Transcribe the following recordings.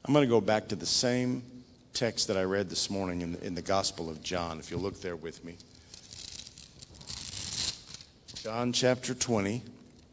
I'm going to go back to the same text that I read this morning in the Gospel of John, if you'll look there with me. John chapter 20,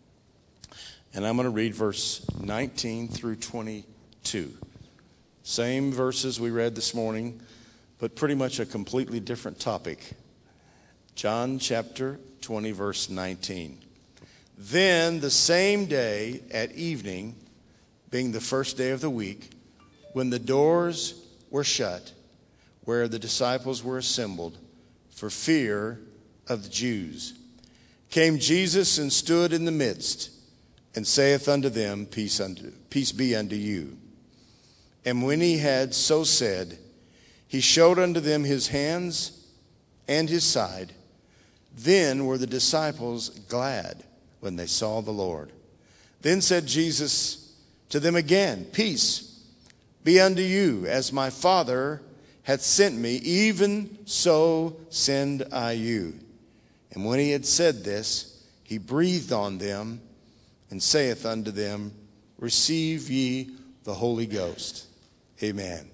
and I'm going to read verse 19 through 22. Same verses we read this morning, but pretty much a completely different topic. John chapter 20, verse 19. Then the same day at evening, being the first day of the week, when the doors were shut, where the disciples were assembled, for fear of the Jews, came Jesus and stood in the midst, and saith unto them, Peace be unto you. And when he had so said, he showed unto them his hands and his side. Then were the disciples glad when they saw the Lord. Then said Jesus to them again, Peace be unto you, as my Father hath sent me, even so send I you. And when he had said this, he breathed on them, and saith unto them, Receive ye the Holy Ghost. Amen.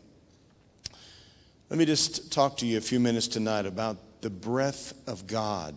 Let me just talk to you a few minutes tonight about the breath of God.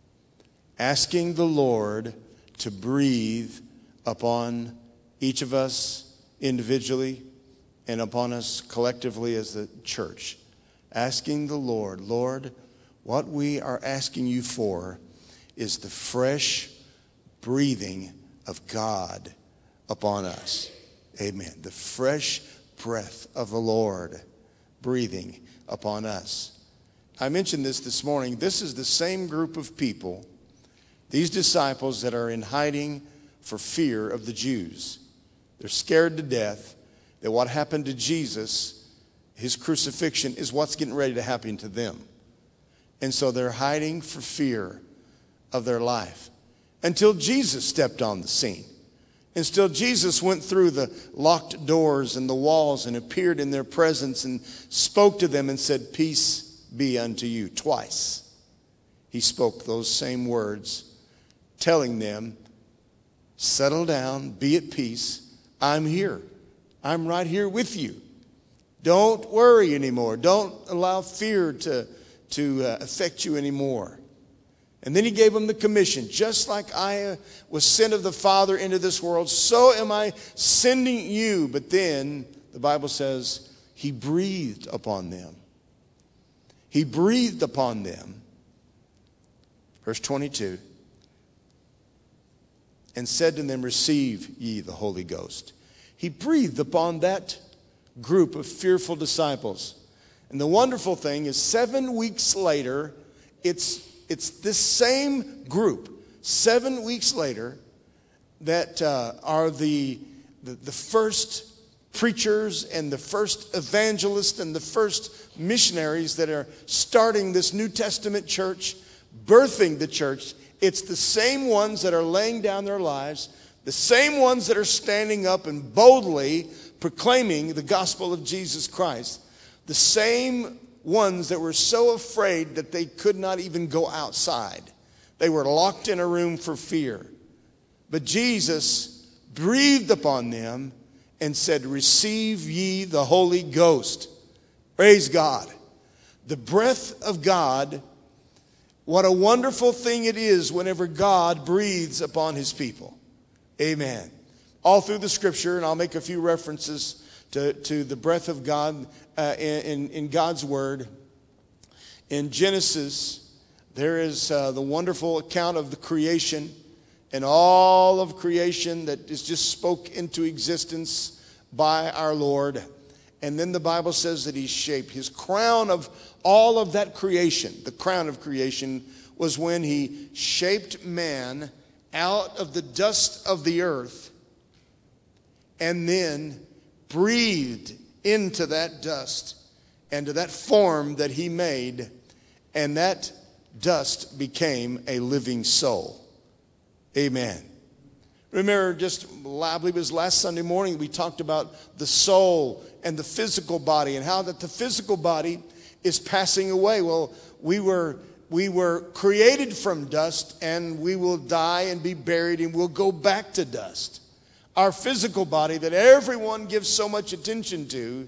Asking the Lord to breathe upon each of us individually and upon us collectively as the church. Asking the Lord, Lord, what we are asking you for is the fresh breathing of God upon us. Amen. The fresh breath of the Lord breathing upon us. I mentioned this morning. This is the same group of people, these disciples that are in hiding for fear of the Jews. They're scared to death that what happened to Jesus, his crucifixion, is what's getting ready to happen to them. And so they're hiding for fear of their life until Jesus stepped on the scene. Until Jesus went through the locked doors and the walls and appeared in their presence and spoke to them and said, Peace be unto you. Twice he spoke those same words, telling them, settle down, be at peace. I'm here. I'm right here with you. Don't worry anymore. Don't allow fear to affect you anymore. And then he gave them the commission. Just like I was sent of the Father into this world, so am I sending you. But then the Bible says he breathed upon them. He breathed upon them. Verse 22. And said to them, Receive ye the Holy Ghost. He breathed upon that group of fearful disciples. And the wonderful thing is 7 weeks later, it's this same group, 7 weeks later, that are the first preachers and the first evangelists and the first missionaries that are starting this New Testament church, birthing the church. It's the same ones that are laying down their lives, the same ones that are standing up and boldly proclaiming the gospel of Jesus Christ, the same ones that were so afraid that they could not even go outside. They were locked in a room for fear. But Jesus breathed upon them and said, Receive ye the Holy Ghost. Praise God. The breath of God, what a wonderful thing it is whenever God breathes upon his people. Amen. All through the scripture, and I'll make a few references to the breath of God in God's word. In Genesis, there is the wonderful account of the creation and all of creation that is just spoke into existence by our Lord. And then the Bible says that he shaped his crown of all of that creation. The crown of creation was when he shaped man out of the dust of the earth and then breathed into that dust and to that form that he made, and that dust became a living soul. Amen. Remember, I believe it was last Sunday morning, we talked about the soul and the physical body and how that the physical body is passing away. Well, we were created from dust, and we will die and be buried, and we'll go back to dust. Our physical body that everyone gives so much attention to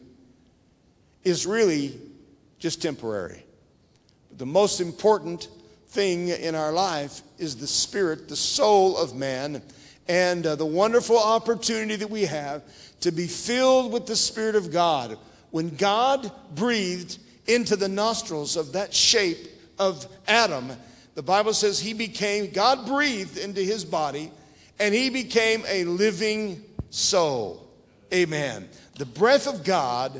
is really just temporary. But the most important thing in our life is the spirit, the soul of man, and the wonderful opportunity that we have to be filled with the Spirit of God. When God breathed into the nostrils of that shape of Adam, the Bible says God breathed into his body, and he became a living soul. Amen. The breath of God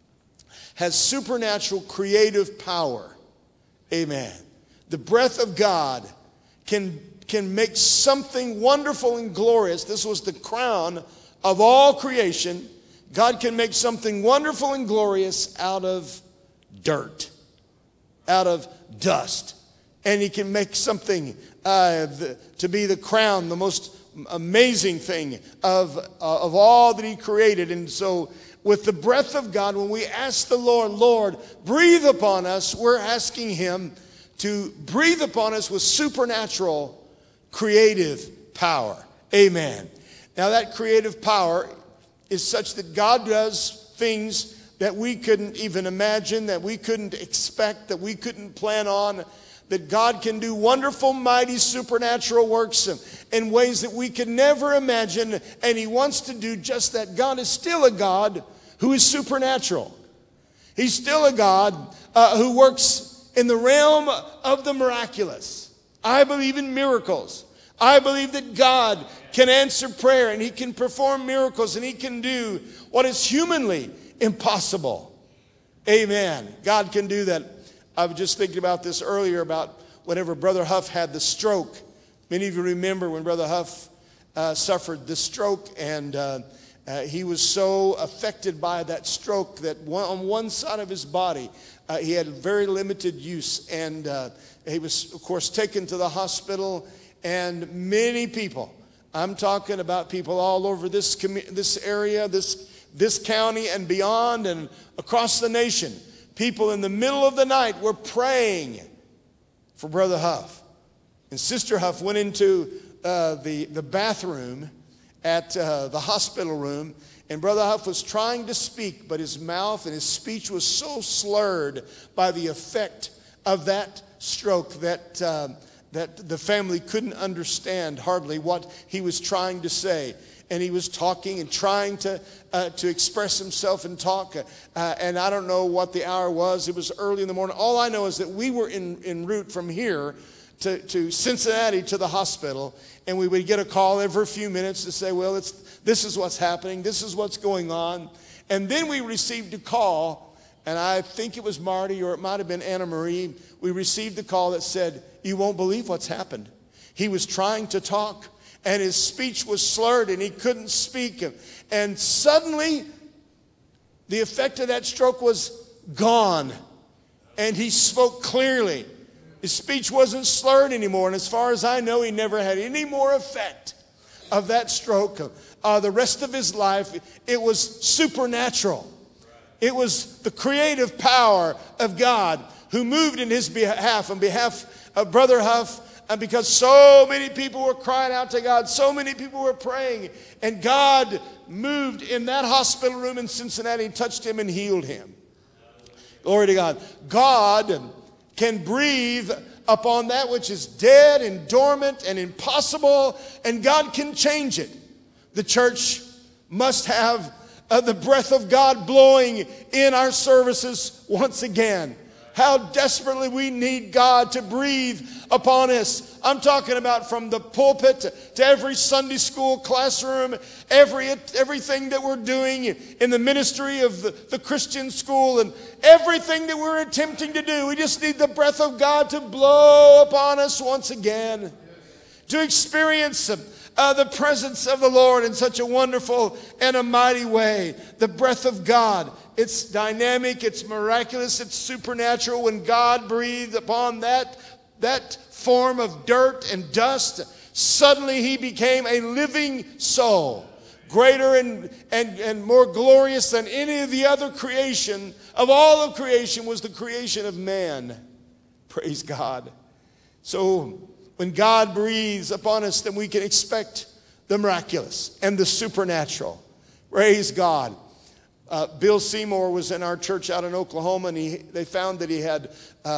has supernatural creative power. Amen. The breath of God can make something wonderful and glorious. This was the crown of all creation. God can make something wonderful and glorious out of dirt, out of dust. And he can make something to be the crown, the most amazing thing of all that he created. And so with the breath of God, when we ask the Lord, breathe upon us, we're asking him to breathe upon us with supernatural creative power. Amen. Now that creative power is such that God does things that we couldn't even imagine, that we couldn't expect, that we couldn't plan on, that God can do wonderful, mighty, supernatural works in ways that we could never imagine, and he wants to do just that. God is still a God who is supernatural. He's still a God who works in the realm of the miraculous. I believe in miracles. I believe that God can answer prayer, and he can perform miracles, and he can do what is humanly impossible. Amen. God can do that. I was just thinking about this earlier about whenever Brother Huff had the stroke. Many of you remember when Brother Huff suffered the stroke, and he was so affected by that stroke that on one side of his body, he had very limited use. And he was, of course, taken to the hospital. And many people, I'm talking about people all over this area, this county and beyond and across the nation, people in the middle of the night were praying for Brother Huff. And Sister Huff went into the bathroom at the hospital room, and Brother Huff was trying to speak, but his mouth and his speech was so slurred by the effect of that stroke that the family couldn't understand hardly what he was trying to say. And he was talking and trying to express himself and talk. And I don't know what the hour was. It was early in the morning. All I know is that we were en route from here to Cincinnati to the hospital. And we would get a call every few minutes to say, well, this is what's happening. This is what's going on. And then we received a call. And I think it was Marty, or it might have been Anna Marie. We received a call that said, you won't believe what's happened. He was trying to talk, and his speech was slurred, and he couldn't speak. And suddenly, the effect of that stroke was gone, and he spoke clearly. His speech wasn't slurred anymore, and as far as I know, he never had any more effect of that stroke. The rest of his life, it was supernatural. It was the creative power of God who moved in his behalf, on behalf of Brother Huff. And because so many people were crying out to God, so many people were praying, and God moved in that hospital room in Cincinnati and touched him and healed him. Glory to God. God can breathe upon that which is dead and dormant and impossible, and God can change it. The church must have the breath of God blowing in our services once again. How desperately we need God to breathe upon us. I'm talking about from the pulpit to every Sunday school classroom, everything that we're doing in the ministry of the Christian school, and everything that we're attempting to do. We just need the breath of God to blow upon us once again, to experience the presence of the Lord in such a wonderful and a mighty way. The breath of God. It's dynamic, it's miraculous, it's supernatural. When God breathed upon that form of dirt and dust, suddenly he became a living soul. Greater and more glorious than any of the other creation. Of all of creation was the creation of man. Praise God. So when God breathes upon us, then we can expect the miraculous and the supernatural. Praise God. Bill Seymour was in our church out in Oklahoma, and they found that he had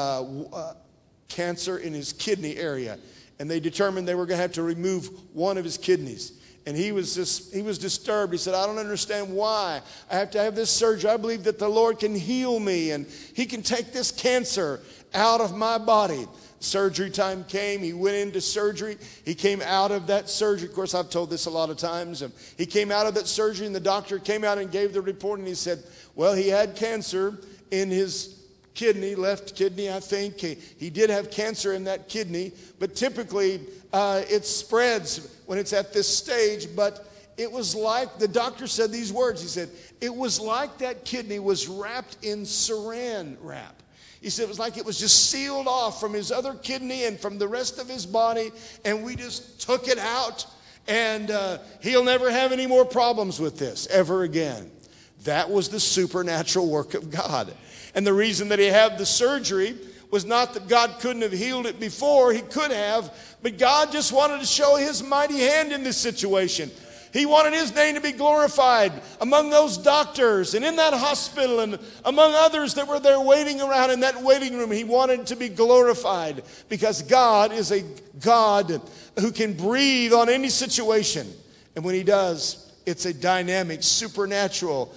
cancer in his kidney area. And they determined they were going to have to remove one of his kidneys. And he was disturbed. He said, I don't understand why I have to have this surgery. I believe that the Lord can heal me, and he can take this cancer out of my body. Surgery time came. He went into surgery. He came out of that surgery. Of course, I've told this a lot of times. He came out of that surgery, and the doctor came out and gave the report, and he said, well, he had cancer in his kidney, left kidney, I think. He did have cancer in that kidney, but typically it spreads when it's at this stage. But it was like, the doctor said these words. He said, it was like that kidney was wrapped in saran wrap. He said it was like it was just sealed off from his other kidney and from the rest of his body, and we just took it out, and he'll never have any more problems with this ever again. That was the supernatural work of God. And the reason that he had the surgery was not that God couldn't have healed it before. He could have, but God just wanted to show his mighty hand in this situation. He wanted his name to be glorified among those doctors and in that hospital and among others that were there waiting around in that waiting room. He wanted to be glorified because God is a God who can breathe on any situation. And when he does, it's a dynamic, supernatural,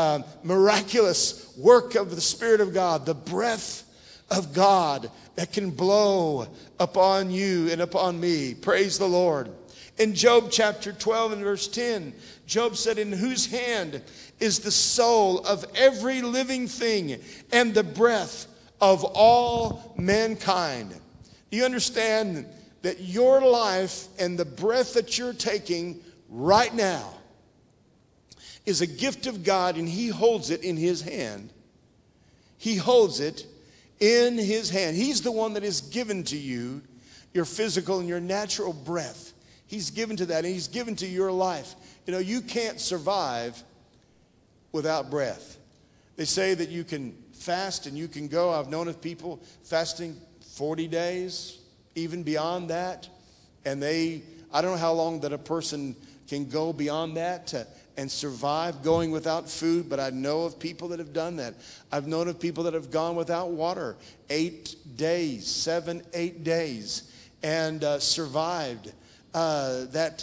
miraculous work of the Spirit of God, the breath of God that can blow upon you and upon me. Praise the Lord. In Job chapter 12 and verse 10, Job said, in whose hand is the soul of every living thing and the breath of all mankind. Do you understand that your life and the breath that you're taking right now is a gift of God, and he holds it in his hand? He holds it in his hand. He's the one that has given to you your physical and your natural breath. He's given to that, and he's given to your life. You know, you can't survive without breath. They say that you can fast and you can go. I've known of people fasting 40 days, even beyond that. And I don't know how long that a person can go beyond that and survive going without food, but I know of people that have done that. I've known of people that have gone without water 8 days, 7, 8 days, and survived. But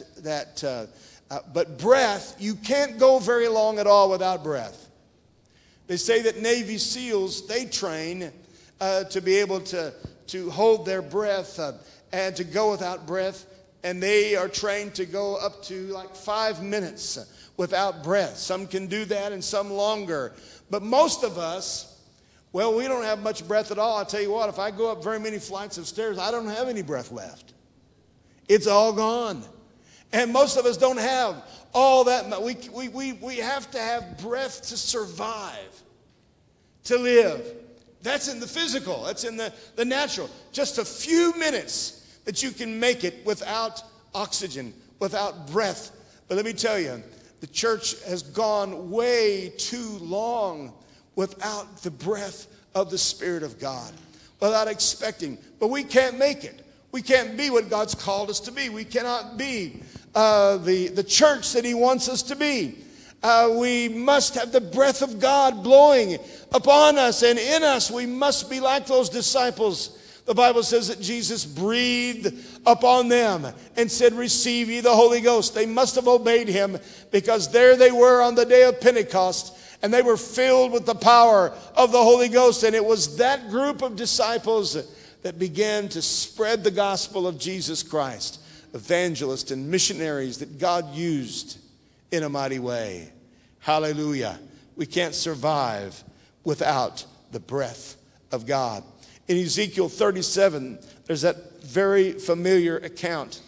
breath, you can't go very long at all without breath. They say that Navy SEALs, they train to be able to hold their breath and to go without breath, and they are trained to go up to like 5 minutes without breath. Some can do that and some longer. But most of us, well, we don't have much breath at all. I'll tell you what, if I go up very many flights of stairs, I don't have any breath left. It's all gone. And most of us don't have all that. We have to have breath to survive, to live. That's in the physical. That's in the natural. Just a few minutes that you can make it without oxygen, without breath. But let me tell you, the church has gone way too long without the breath of the Spirit of God, without expecting. But we can't make it. We can't be what God's called us to be. We cannot be the church that he wants us to be. We must have the breath of God blowing upon us and in us. We must be like those disciples. The Bible says that Jesus breathed upon them and said, receive ye the Holy Ghost. They must have obeyed him, because there they were on the day of Pentecost, and they were filled with the power of the Holy Ghost. And it was that group of disciples that began to spread the gospel of Jesus Christ, evangelists and missionaries that God used in a mighty way. Hallelujah. We can't survive without the breath of God. In Ezekiel 37, there's that very familiar account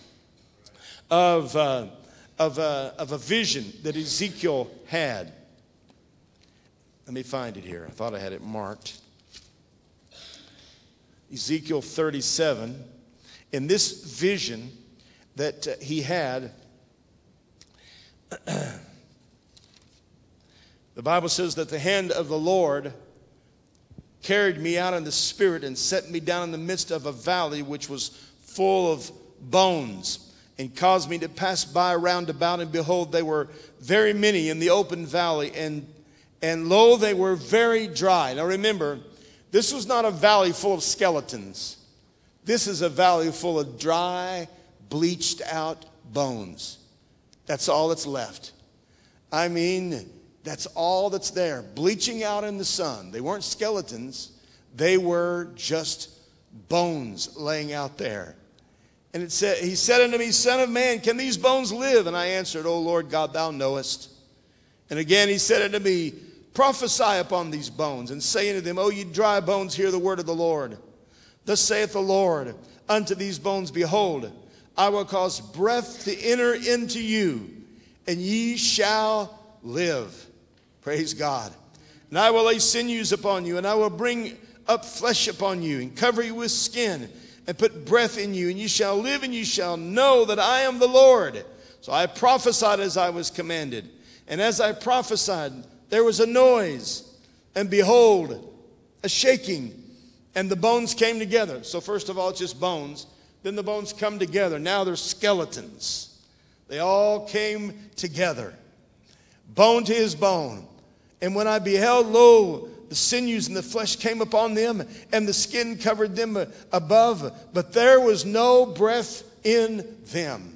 of a vision that Ezekiel had. Let me find it here. I thought I had it marked. Ezekiel 37, in this vision that he had, the Bible says that the hand of the Lord carried me out in the spirit and set me down in the midst of a valley which was full of bones. and caused me to pass by round about, and behold, they were very many in the open valley, and lo, they were very dry. Now remember, this was not a valley full of skeletons. This is a valley full of dry, bleached out bones. That's all that's left. I mean, that's all that's there, bleaching out in the sun. They weren't skeletons. They were just bones laying out there. And it said, he said unto me, Son of man, can these bones live? And I answered, O Lord God, thou knowest. And again he said unto me, prophesy upon these bones, and say unto them, O ye dry bones, hear the word of the Lord. Thus saith the Lord unto these bones, behold, I will cause breath to enter into you, and ye shall live. Praise God. And I will lay sinews upon you, and I will bring up flesh upon you, and cover you with skin, and put breath in you, and you shall live, and you shall know that I am the Lord. So I prophesied as I was commanded. And as I prophesied, there was a noise, and behold, a shaking, and the bones came together. So first of all, it's just bones. Then the bones come together. Now they're skeletons. They all came together, bone to his bone. And when I beheld, lo, the sinews and the flesh came upon them, and the skin covered them above, but there was no breath in them.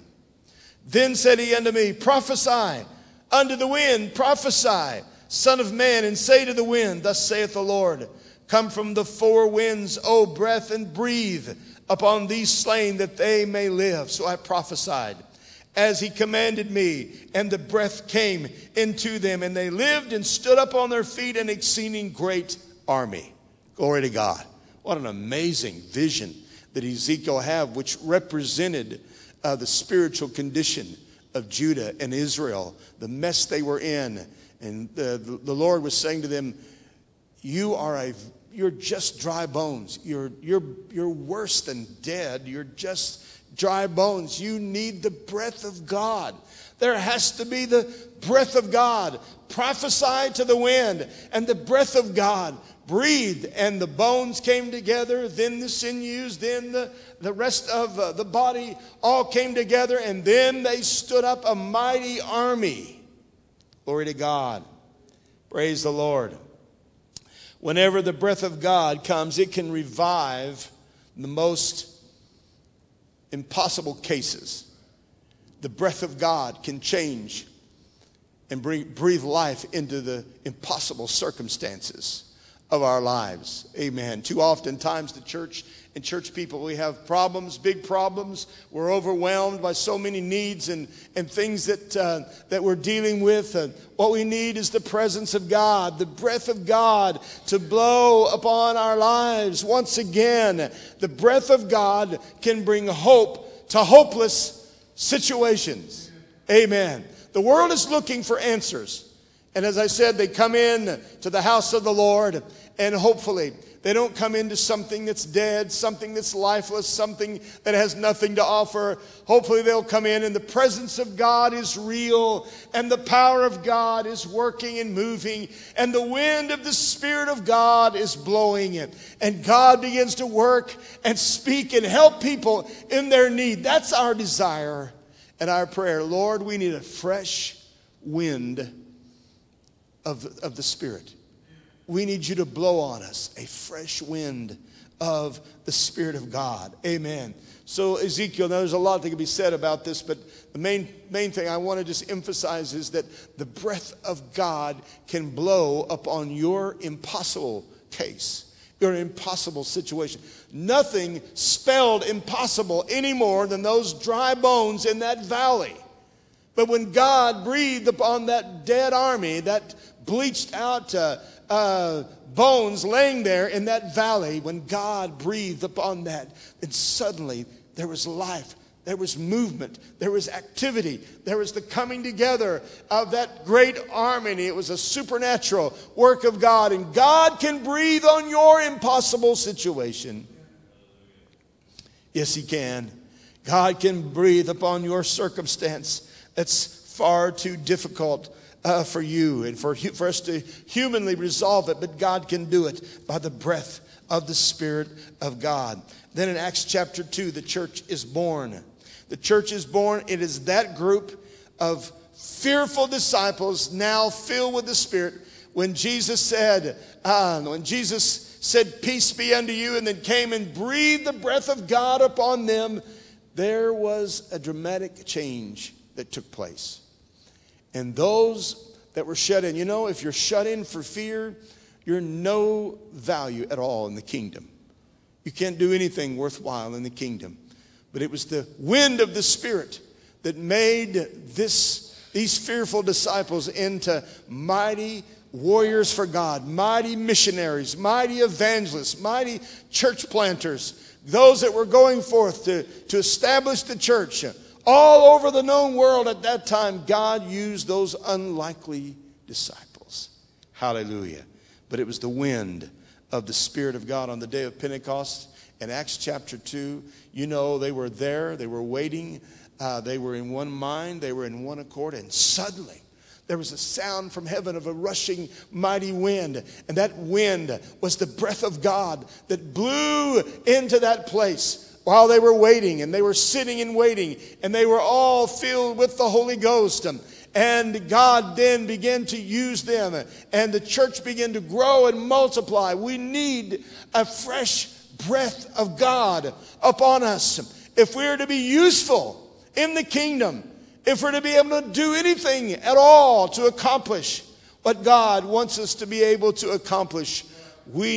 Then said he unto me, prophesy unto the wind, prophesy, Son of man, and say to the wind, thus saith the Lord, come from the four winds, O breath, and breathe upon these slain, that they may live. So I prophesied as he commanded me, and the breath came into them, and they lived and stood up on their feet, an exceeding great army. Glory to God. What an amazing vision that Ezekiel had, which represented the spiritual condition of Judah and Israel, the mess they were in. And the Lord was saying to them, you're just dry bones. You're worse than dead. You're just dry bones. You need the breath of God. There has to be the breath of God. Prophesy to the wind, and the breath of God breathed, and the bones came together, then the sinews, then the rest of the body all came together, and then they stood up a mighty army. Glory to God. Praise the Lord. Whenever the breath of God comes, it can revive the most impossible cases. The breath of God can change and breathe life into the impossible circumstances of our lives. Amen. Too often times the church and church people, we have problems, big problems. We're overwhelmed by so many needs and things that we're dealing with. And what we need is the presence of God, the breath of God to blow upon our lives. Once again, the breath of God can bring hope to hopeless situations. Amen. The world is looking for answers. And as I said, they come in to the house of the Lord, and hopefully they don't come into something that's dead, something that's lifeless, something that has nothing to offer. Hopefully they'll come in and the presence of God is real, and the power of God is working and moving, and the wind of the Spirit of God is blowing it. And God begins to work and speak and help people in their need. That's our desire and our prayer. Lord, we need a fresh wind of the Spirit. We need you to blow on us a fresh wind of the Spirit of God. Amen. So Ezekiel, now there's a lot that can be said about this, but the main thing I want to just emphasize is that the breath of God can blow upon your impossible case, your impossible situation. Nothing spelled impossible any more than those dry bones in that valley. But when God breathed upon that dead army, that bleached out bones laying there in that valley, when God breathed upon that, then suddenly there was life, there was movement, there was activity, there was the coming together of that great army. It was a supernatural work of God, and God can breathe on your impossible situation. Yes, He can. God can breathe upon your circumstance that's far too difficult for you and for us to humanly resolve it, but God can do it by the breath of the Spirit of God. Then in Acts chapter 2, the church is born. The church is born. It is that group of fearful disciples now filled with the Spirit. When Jesus said, peace be unto you, and then came and breathed the breath of God upon them, there was a dramatic change that took place. And those that were shut in, if you're shut in for fear, you're no value at all in the kingdom. You can't do anything worthwhile in the kingdom. But it was the wind of the Spirit that made these fearful disciples into mighty warriors for God, mighty missionaries, mighty evangelists, mighty church planters, those that were going forth to establish the church. All over the known world at that time, God used those unlikely disciples. Hallelujah. But it was the wind of the Spirit of God on the day of Pentecost. In Acts chapter 2, they were there, they were waiting, they were in one mind, they were in one accord, and suddenly there was a sound from heaven of a rushing mighty wind. And that wind was the breath of God that blew into that place while they were waiting. And they were sitting and waiting. And they were all filled with the Holy Ghost. And God then began to use them. And the church began to grow and multiply. We need a fresh breath of God upon us if we're to be useful in the kingdom. If we're to be able to do anything at all to accomplish what God wants us to be able to accomplish, I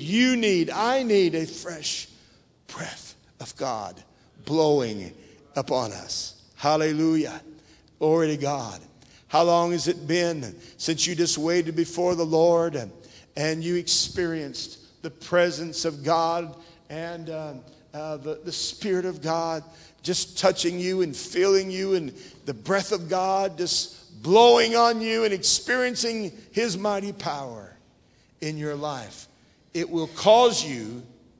need a fresh breath of God blowing upon us. Hallelujah. Glory to God. How long has it been since you just waited before the Lord and you experienced the presence of God and the Spirit of God just touching you and filling you, and the breath of God just blowing on you and experiencing His mighty power in your life? It will cause you,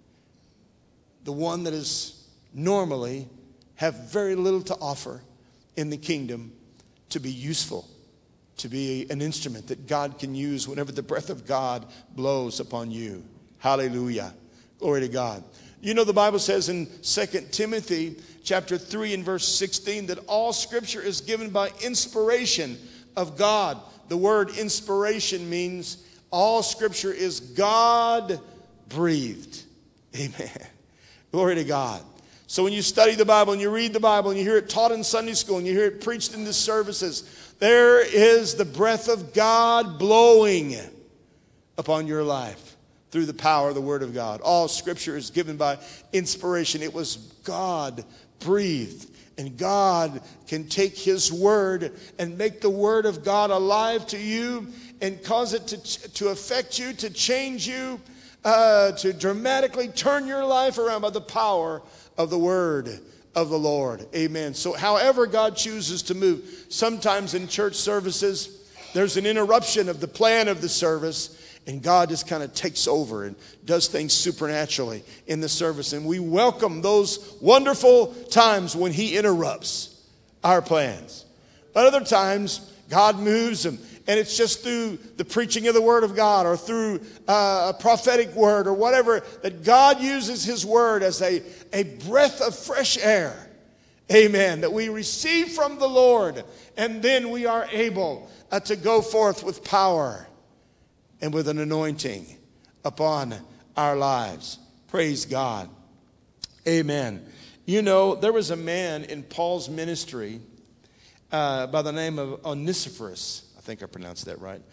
the one that is normally have very little to offer in the kingdom, to be useful, to be an instrument that God can use whenever the breath of God blows upon you. Hallelujah. Glory to God. The Bible says in 2 Timothy chapter 3 and verse 16 that all Scripture is given by inspiration of God. The word inspiration means all Scripture is God-breathed. Amen. Glory to God. So when you study the Bible and you read the Bible and you hear it taught in Sunday school and you hear it preached in the services, there is the breath of God blowing upon your life through the power of the Word of God. All Scripture is given by inspiration. It was God-breathed. And God can take His Word and make the Word of God alive to you and cause it to affect you, to change you, to dramatically turn your life around by the power of the Word of the Lord. Amen. So however God chooses to move, sometimes in church services, there's an interruption of the plan of the service, and God just kind of takes over and does things supernaturally in the service. And we welcome those wonderful times when He interrupts our plans. But other times, God moves and it's just through the preaching of the Word of God or through a prophetic word or whatever, that God uses His Word as a breath of fresh air. Amen. That we receive from the Lord, and then we are able to go forth with power and with an anointing upon our lives. Praise God. Amen. There was a man in Paul's ministry by the name of Onesiphorus. I think I pronounced that right.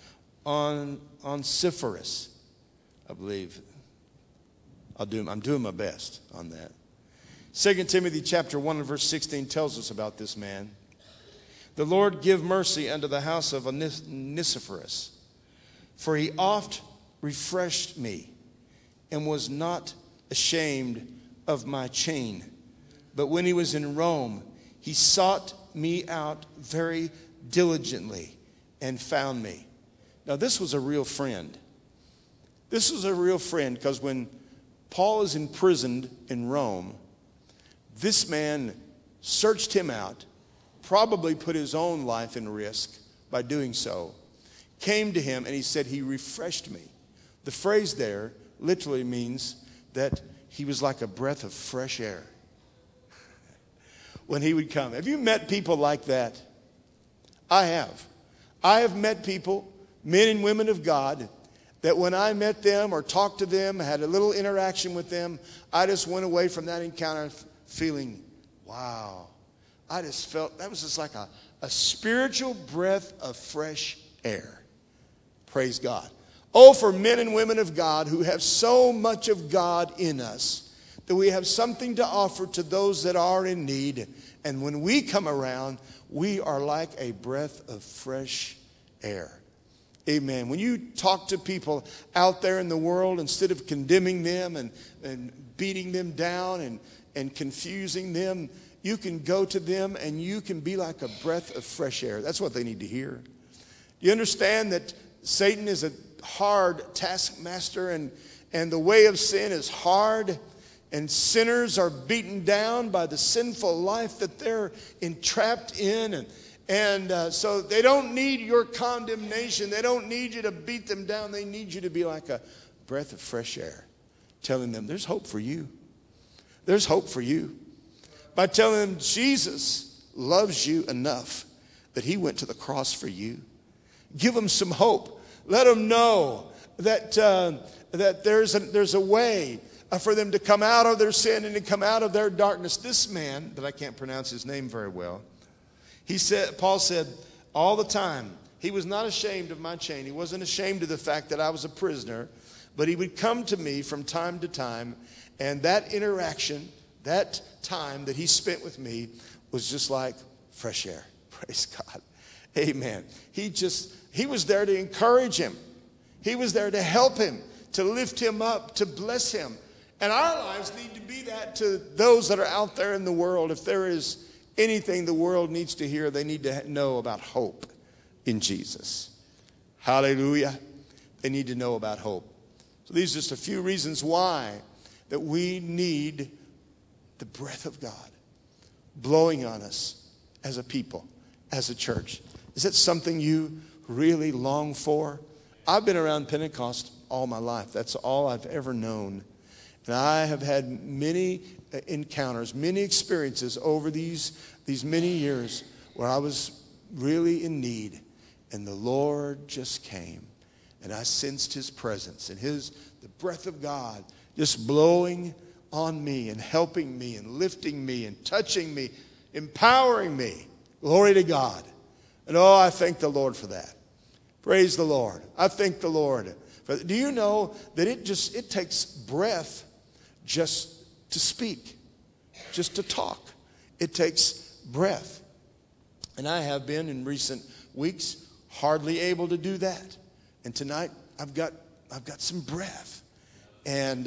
Onesiphorus, I believe. I'm doing my best on that. 2 Timothy chapter 1 and verse 16 tells us about this man. The Lord give mercy unto the house of Onesiphorus, for he oft refreshed me, and was not ashamed of my chain. But when he was in Rome, he sought me out very diligently and found me. Now this was a real friend. This was a real friend, because when Paul is imprisoned in Rome, this man searched him out, probably put his own life in risk by doing so, came to him, and he said, he refreshed me. The phrase there literally means that he was like a breath of fresh air. when he would come. Have you met people like that? I have. I have met people, men and women of God, that when I met them or talked to them, had a little interaction with them, I just went away from that encounter feeling, wow. I just felt, that was just like a spiritual breath of fresh air. Praise God. Oh, for men and women of God who have so much of God in us, that we have something to offer to those that are in need. And when we come around, we are like a breath of fresh air. Amen. When you talk to people out there in the world, instead of condemning them and beating them down and confusing them, you can go to them and you can be like a breath of fresh air. That's what they need to hear. You understand that Satan is a hard taskmaster, and the way of sin is hard, and sinners are beaten down by the sinful life that they're entrapped in, and so they don't need your condemnation. They don't need you to beat them down. They need you to be like a breath of fresh air, telling them there's hope for you. There's hope for you. By telling them Jesus loves you enough that he went to the cross for you. Give them some hope. Let them know that there's a way for them to come out of their sin and to come out of their darkness. This man, that I can't pronounce his name very well, Paul said all the time, he was not ashamed of my chain. He wasn't ashamed of the fact that I was a prisoner, but he would come to me from time to time, and that interaction, that time that he spent with me was just like fresh air. Praise God. Amen. He was there to encourage him. He was there to help him, to lift him up, to bless him. And our lives need to be that to those that are out there in the world. If there is anything the world needs to hear, they need to know about hope in Jesus. Hallelujah. They need to know about hope. So these are just a few reasons why that we need the breath of God blowing on us as a people, as a church. Is that something you really long for? I've been around Pentecost all my life. That's all I've ever known. And I have had many encounters, many experiences over these many years where I was really in need. And the Lord just came. And I sensed his presence and the breath of God just blowing on me and helping me and lifting me and touching me, empowering me. Glory to God. And oh, I thank the Lord for that. Praise the Lord. I thank the Lord. Do you know that it takes breath just to speak, just to talk. It takes breath. And I have been in recent weeks hardly able to do that. And tonight I've got some breath. And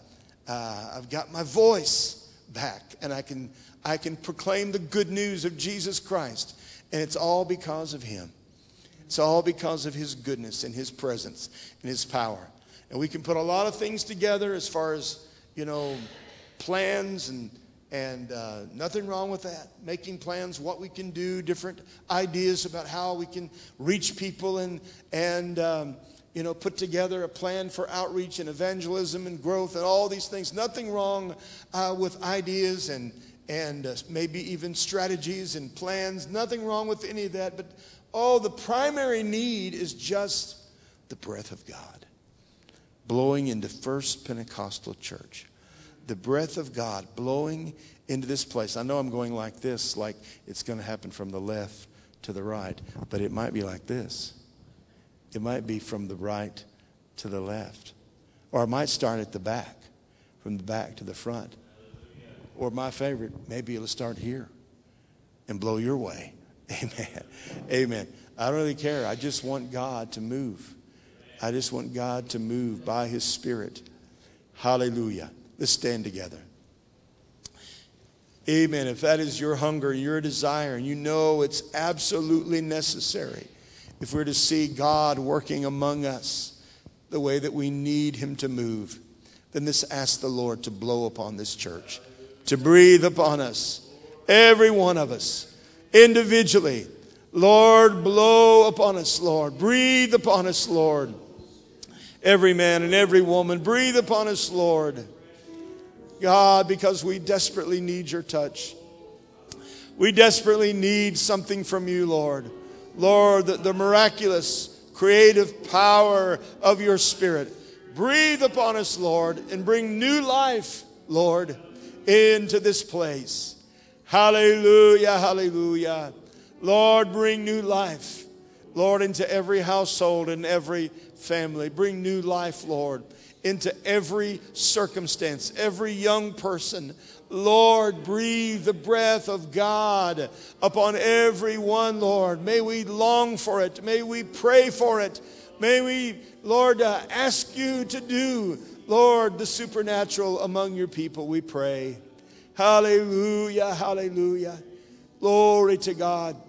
I've got my voice back, and I can proclaim the good news of Jesus Christ. And it's all because of him. It's all because of his goodness and his presence and his power. And we can put a lot of things together as far as, plans and nothing wrong with that. Making plans, what we can do, different ideas about how we can reach people and put together a plan for outreach and evangelism and growth and all these things. Nothing wrong with ideas and maybe even strategies and plans. Nothing wrong with any of that. But the primary need is just the breath of God blowing into First Pentecostal Church. The breath of God blowing into this place. I know I'm going like this, like it's going to happen from the left to the right, but it might be like this. It might be from the right to the left. Or it might start at the back, from the back to the front. Or my favorite, maybe it'll start here and blow your way. Amen. Amen. I don't really care. I just want God to move. I just want God to move by his Spirit. Hallelujah. Let's stand together. Amen. If that is your hunger, your desire, and you know it's absolutely necessary, if we're to see God working among us the way that we need him to move, then let's ask the Lord to blow upon this church, to breathe upon us, every one of us, individually. Lord, blow upon us, Lord. Breathe upon us, Lord. Every man and every woman, breathe upon us, Lord. God, because we desperately need your touch. We desperately need something from you, Lord. Lord, the miraculous, creative power of your Spirit. Breathe upon us, Lord, and bring new life, Lord, into this place. Hallelujah, hallelujah. Lord, bring new life, Lord, into every household and every family. Bring new life, Lord, into every circumstance, every young person. Lord, breathe the breath of God upon everyone, Lord. May we long for it. May we pray for it. May we, Lord, ask you to do, Lord, the supernatural among your people, we pray. Hallelujah, hallelujah. Glory to God.